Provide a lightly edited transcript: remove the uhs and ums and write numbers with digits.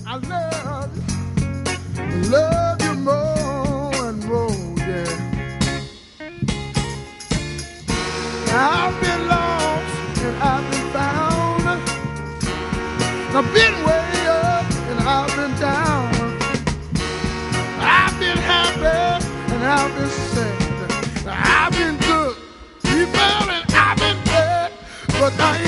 I love you more and more, yeah. I've been lost and I've been found. I've been way up and I've been down. I've been happy and I've been sad. I've been good, people, and I've been bad. But I